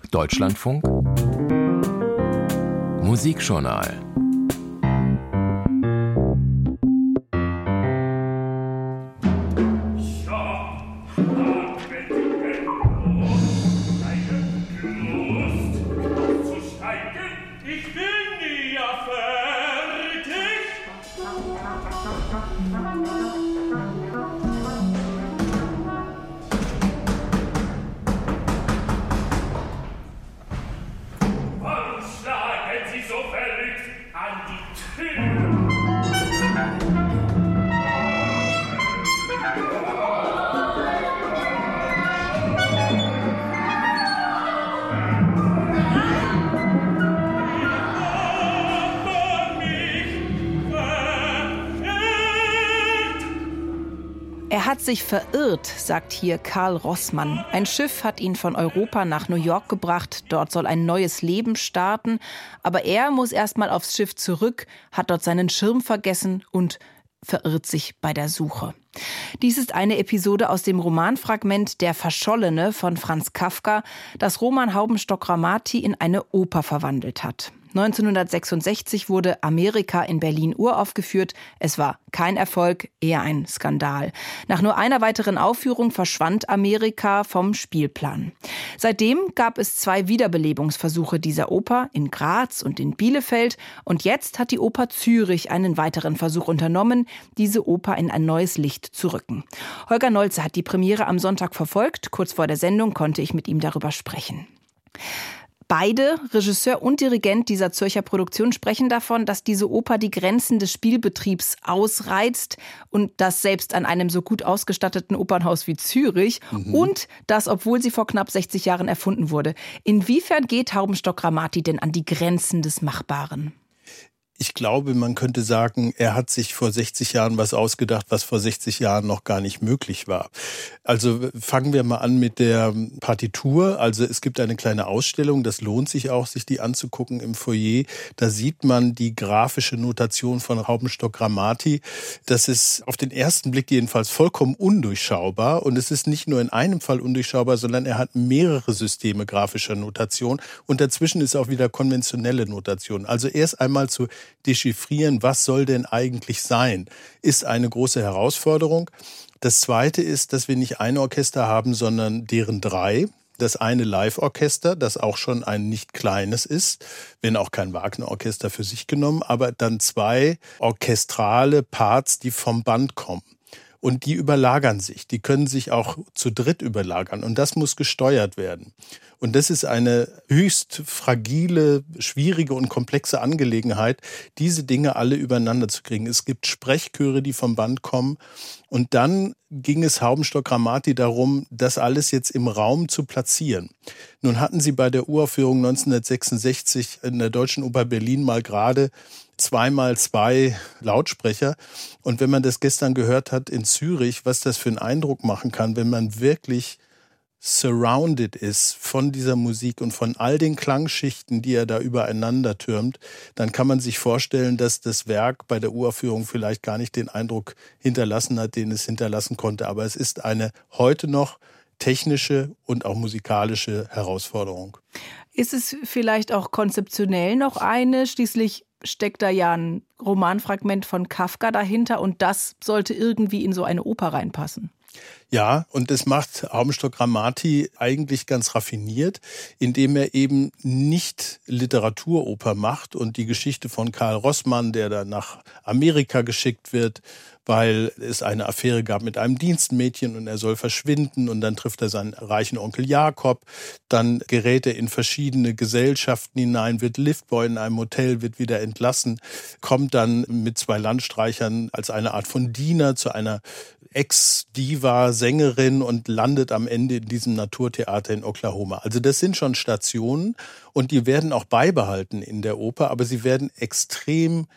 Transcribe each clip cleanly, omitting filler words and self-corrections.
Deutschlandfunk Musikjournal. Er hat sich verirrt, sagt hier Karl Rossmann. Ein Schiff hat ihn von Europa nach New York gebracht. Dort soll ein neues Leben starten. Aber er muss erst mal aufs Schiff zurück, hat dort seinen Schirm vergessen und verirrt sich bei der Suche. Dies ist eine Episode aus dem Romanfragment Der Verschollene von Franz Kafka, das Roman Haubenstock-Ramati in eine Oper verwandelt hat. 1966 wurde Amerika in Berlin uraufgeführt. Es war kein Erfolg, eher ein Skandal. Nach nur einer weiteren Aufführung verschwand Amerika vom Spielplan. Seitdem gab es 2 Wiederbelebungsversuche dieser Oper in Graz und in Bielefeld. Und jetzt hat die Oper Zürich einen weiteren Versuch unternommen, diese Oper in ein neues Licht zu rücken. Holger Nolze hat die Premiere am Sonntag verfolgt. Kurz vor der Sendung konnte ich mit ihm darüber sprechen. Beide, Regisseur und Dirigent dieser Zürcher Produktion, sprechen davon, dass diese Oper die Grenzen des Spielbetriebs ausreizt und das selbst an einem so gut ausgestatteten Opernhaus wie Zürich und das, obwohl sie vor knapp 60 Jahren erfunden wurde. Inwiefern geht Haubenstock-Ramati denn an die Grenzen des Machbaren? Ich glaube, man könnte sagen, er hat sich vor 60 Jahren was ausgedacht, was vor 60 Jahren noch gar nicht möglich war. Also fangen wir mal an mit der Partitur. Also es gibt eine kleine Ausstellung, das lohnt sich auch, sich die anzugucken im Foyer. Da sieht man die grafische Notation von Haubenstock-Ramati. Das ist auf den ersten Blick jedenfalls vollkommen undurchschaubar. Und es ist nicht nur in einem Fall undurchschaubar, sondern er hat mehrere Systeme grafischer Notation. Und dazwischen ist auch wieder konventionelle Notation. Also erst einmal zu dechiffrieren, was soll denn eigentlich sein, ist eine große Herausforderung. Das Zweite ist, dass wir nicht ein Orchester haben, sondern deren 3. Das eine Live-Orchester, das auch schon ein nicht kleines ist, wenn auch kein Wagner-Orchester für sich genommen, aber dann 2 orchestrale Parts, die vom Band kommen. Und die überlagern sich, die können sich auch zu dritt überlagern und das muss gesteuert werden. Und das ist eine höchst fragile, schwierige und komplexe Angelegenheit, diese Dinge alle übereinander zu kriegen. Es gibt Sprechchöre, die vom Band kommen. Und dann ging es Haubenstock-Ramati darum, das alles jetzt im Raum zu platzieren. Nun hatten sie bei der Uraufführung 1966 in der Deutschen Oper Berlin mal gerade 2x2 Lautsprecher. Und wenn man das gestern gehört hat in Zürich, was das für einen Eindruck machen kann, wenn man wirklich surrounded ist von dieser Musik und von all den Klangschichten, die er da übereinander türmt, dann kann man sich vorstellen, dass das Werk bei der Uraufführung vielleicht gar nicht den Eindruck hinterlassen hat, den es hinterlassen konnte. Aber es ist eine heute noch technische und auch musikalische Herausforderung. Ist es vielleicht auch konzeptionell noch eine? Schließlich steckt da ja ein Romanfragment von Kafka dahinter und das sollte irgendwie in so eine Oper reinpassen. Ja, und das macht Haubenstock-Ramati eigentlich ganz raffiniert, indem er eben nicht Literaturoper macht und die Geschichte von Karl Rossmann, der da nach Amerika geschickt wird, weil es eine Affäre gab mit einem Dienstmädchen und er soll verschwinden und dann trifft er seinen reichen Onkel Jakob, dann gerät er in verschiedene Gesellschaften hinein, wird Liftboy in einem Hotel, wird wieder entlassen, kommt dann mit 2 Landstreichern als eine Art von Diener zu einer Ex-Diva-Sängerin und landet am Ende in diesem Naturtheater in Oklahoma. Also das sind schon Stationen und die werden auch beibehalten in der Oper, aber sie werden extrem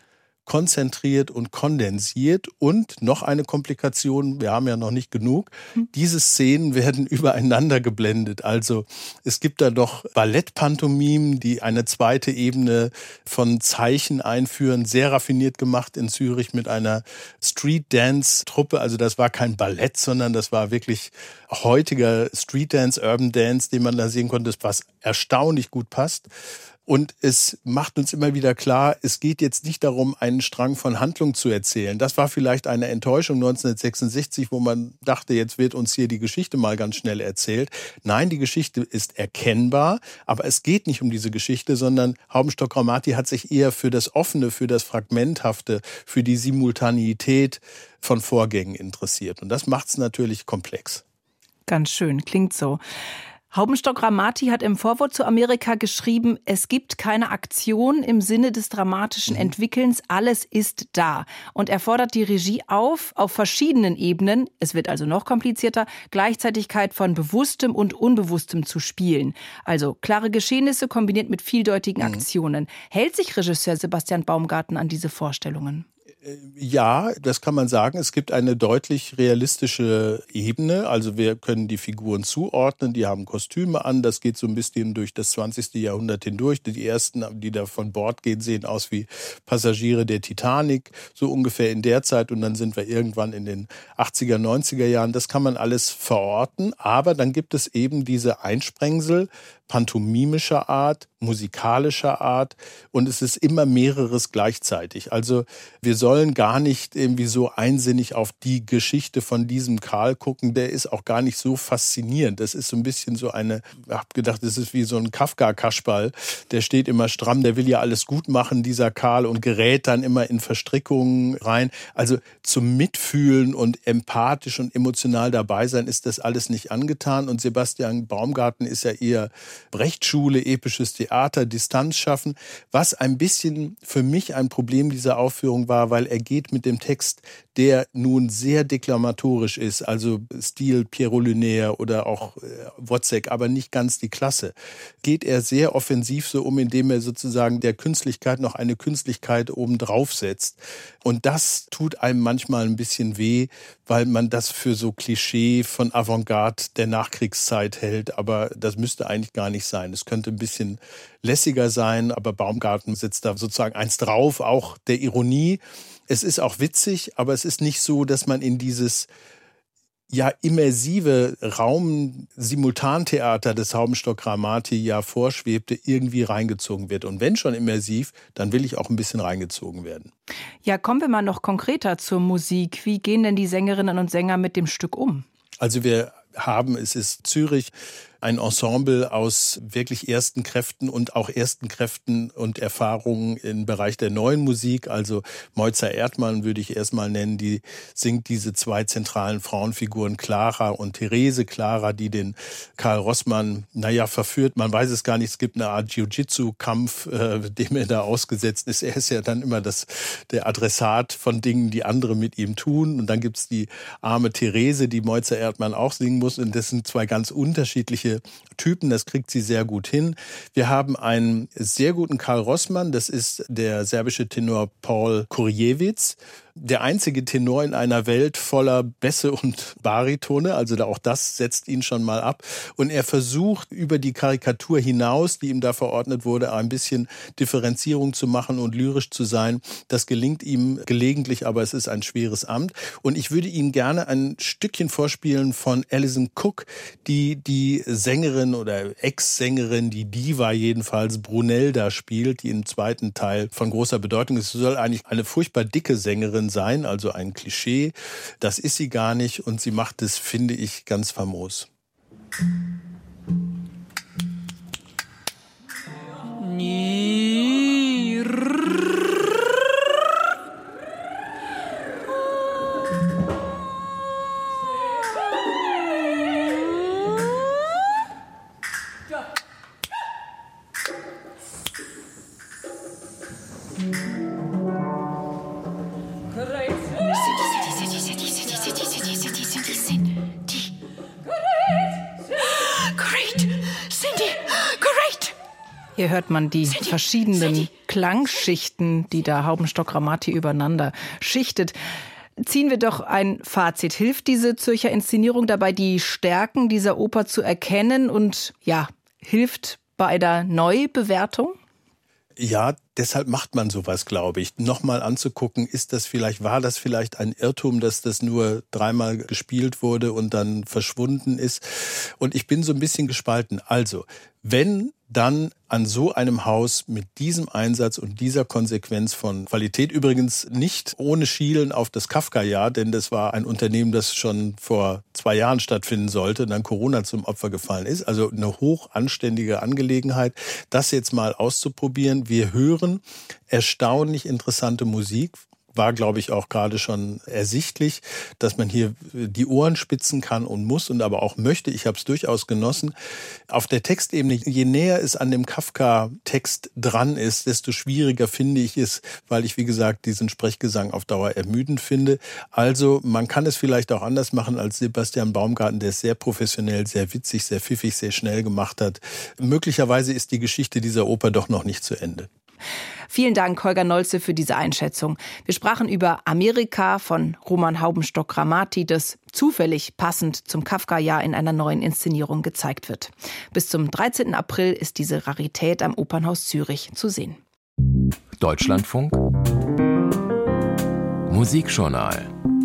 konzentriert und kondensiert. Und noch eine Komplikation, wir haben ja noch nicht genug, diese Szenen werden übereinander geblendet. Also es gibt da noch Ballettpantomimen, die eine zweite Ebene von Zeichen einführen, sehr raffiniert gemacht in Zürich mit einer Street-Dance-Truppe. Also das war kein Ballett, sondern das war wirklich heutiger Street-Dance, Urban Dance, den man da sehen konnte, was erstaunlich gut passt. Und es macht uns immer wieder klar, es geht jetzt nicht darum, einen Strang von Handlung zu erzählen. Das war vielleicht eine Enttäuschung 1966, wo man dachte, jetzt wird uns hier die Geschichte mal ganz schnell erzählt. Nein, die Geschichte ist erkennbar, aber es geht nicht um diese Geschichte, sondern Haubenstock-Bramati hat sich eher für das Offene, für das Fragmenthafte, für die Simultaneität von Vorgängen interessiert. Und das macht es natürlich komplex. Ganz schön, klingt so. Haubenstock-Bramati hat im Vorwort zu Amerika geschrieben, es gibt keine Aktion im Sinne des dramatischen Entwickelns, alles ist da. Und er fordert die Regie auf verschiedenen Ebenen, es wird also noch komplizierter, Gleichzeitigkeit von Bewusstem und Unbewusstem zu spielen. Also klare Geschehnisse kombiniert mit vieldeutigen Aktionen. Hält sich Regisseur Sebastian Baumgarten an diese Vorstellungen? Ja, das kann man sagen. Es gibt eine deutlich realistische Ebene. Also wir können die Figuren zuordnen, die haben Kostüme an. Das geht so ein bisschen durch das 20. Jahrhundert hindurch. Die ersten, die da von Bord gehen, sehen aus wie Passagiere der Titanic, so ungefähr in der Zeit. Und dann sind wir irgendwann in den 80er, 90er Jahren. Das kann man alles verorten. Aber dann gibt es eben diese Einsprengsel, pantomimischer Art, musikalischer Art, und es ist immer mehreres gleichzeitig. Also wir sollen gar nicht irgendwie so einsinnig auf die Geschichte von diesem Karl gucken, der ist auch gar nicht so faszinierend. Das ist so ein bisschen so ich habe gedacht, das ist wie so ein Kafka-Kaschball, der steht immer stramm, der will ja alles gut machen, dieser Karl, und gerät dann immer in Verstrickungen rein. Also zum Mitfühlen und empathisch und emotional dabei sein ist das alles nicht angetan, und Sebastian Baumgarten ist ja eher Brechtschule, episches Theater, Distanz schaffen, was ein bisschen für mich ein Problem dieser Aufführung war, weil er geht mit dem Text, der nun sehr deklamatorisch ist, also Stil Pierrot Lunaire oder auch Wozzeck, aber nicht ganz die Klasse, geht er sehr offensiv so indem er sozusagen der Künstlichkeit noch eine Künstlichkeit obendrauf setzt. Und das tut einem manchmal ein bisschen weh, weil man das für so Klischee von Avantgarde der Nachkriegszeit hält, aber das müsste eigentlich gar nicht sein. Es könnte ein bisschen lässiger sein, aber Baumgarten setzt da sozusagen eins drauf, auch der Ironie. Es ist auch witzig, aber es ist nicht so, dass man in dieses immersive Raum-Simultantheater des Haubenstock-Bramati vorschwebte, irgendwie reingezogen wird. Und wenn schon immersiv, dann will ich auch ein bisschen reingezogen werden. Ja, kommen wir mal noch konkreter zur Musik. Wie gehen denn die Sängerinnen und Sänger mit dem Stück um? Also es ist Zürich, ein Ensemble aus wirklich ersten Kräften und Erfahrungen im Bereich der neuen Musik. Also Moiza Erdmann würde ich erstmal nennen, die singt diese zwei zentralen Frauenfiguren Clara und Therese. Clara, die den Karl Rossmann, verführt, man weiß es gar nicht, es gibt eine Art Jiu-Jitsu-Kampf, dem er da ausgesetzt ist. Er ist ja dann immer der Adressat von Dingen, die andere mit ihm tun. Und dann gibt's die arme Therese, die Moiza Erdmann auch singen muss. Und das sind zwei ganz unterschiedliche Typen, das kriegt sie sehr gut hin. Wir haben einen sehr guten Karl Rossmann, das ist der serbische Tenor Paul Kurjewicz. Der einzige Tenor in einer Welt voller Bässe und Baritone, also auch das setzt ihn schon mal ab. Und er versucht über die Karikatur hinaus, die ihm da verordnet wurde, ein bisschen Differenzierung zu machen und lyrisch zu sein. Das gelingt ihm gelegentlich, aber es ist ein schweres Amt. Und ich würde Ihnen gerne ein Stückchen vorspielen von Alison Cook, die Sängerin oder Ex-Sängerin, die Diva jedenfalls, Brunelda spielt, die im zweiten Teil von großer Bedeutung ist. Sie soll eigentlich eine furchtbar dicke Sängerin sein, also ein Klischee. Das ist sie gar nicht, und sie macht es, finde ich, ganz famos. Hier hört man die verschiedenen Klangschichten, die da Haubenstock-Ramati übereinander schichtet. Ziehen wir doch ein Fazit. Hilft diese Zürcher Inszenierung dabei, die Stärken dieser Oper zu erkennen und hilft bei der Neubewertung? Ja, deshalb macht man sowas, glaube ich. Nochmal anzugucken, war das vielleicht ein Irrtum, dass das nur 3-mal gespielt wurde und dann verschwunden ist. Und ich bin so ein bisschen gespalten. Also, wenn dann an so einem Haus mit diesem Einsatz und dieser Konsequenz von Qualität, übrigens nicht ohne Schielen auf das Kafka-Jahr, denn das war ein Unternehmen, das schon vor 2 Jahren stattfinden sollte, dann Corona zum Opfer gefallen ist. Also eine hoch anständige Angelegenheit, das jetzt mal auszuprobieren. Wir hören erstaunlich interessante Musik. War, glaube ich, auch gerade schon ersichtlich, dass man hier die Ohren spitzen kann und muss und aber auch möchte. Ich habe es durchaus genossen. Auf der Textebene, je näher es an dem Kafka-Text dran ist, desto schwieriger finde ich es, weil ich, wie gesagt, diesen Sprechgesang auf Dauer ermüdend finde. Also man kann es vielleicht auch anders machen als Sebastian Baumgarten, der es sehr professionell, sehr witzig, sehr pfiffig, sehr schnell gemacht hat. Möglicherweise ist die Geschichte dieser Oper doch noch nicht zu Ende. Vielen Dank, Holger Nolze, für diese Einschätzung. Wir sprachen über Amerika von Roman Haubenstock-Ramati, das zufällig passend zum Kafka-Jahr in einer neuen Inszenierung gezeigt wird. Bis zum 13. April ist diese Rarität am Opernhaus Zürich zu sehen. Deutschlandfunk Musikjournal.